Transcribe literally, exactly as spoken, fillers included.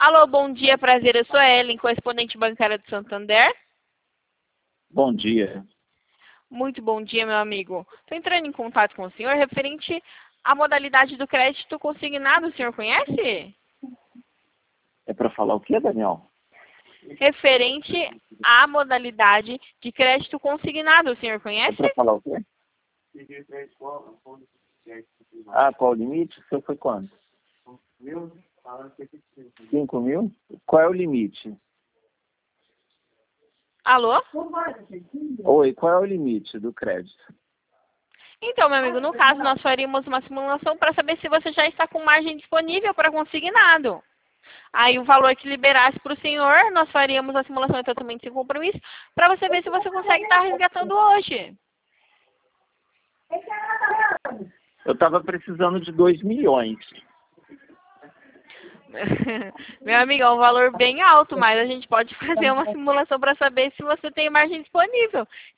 Alô, bom dia, prazer, eu sou a Ellen, correspondente bancária do Santander. Bom dia. Muito bom dia, meu amigo. Estou entrando em contato com o senhor referente à modalidade do crédito consignado, o senhor conhece? É para falar o quê, Daniel? Referente à modalidade de crédito consignado, o senhor É conhece? para falar o quê? Ah, qual o limite? O seu foi quanto? cinco mil? Qual é o limite? Alô? Oi, qual é o limite do crédito? Então, meu amigo, no caso, nós faríamos uma simulação para saber se você já está com margem disponível para consignado. Aí o valor que liberasse para o senhor, nós faríamos a simulação totalmente sem compromisso, para você ver se você consegue estar resgatando hoje. Eu estava precisando de dois milhões. Meu amigo, é um valor bem alto, mas a gente pode fazer uma simulação para saber se você tem margem disponível.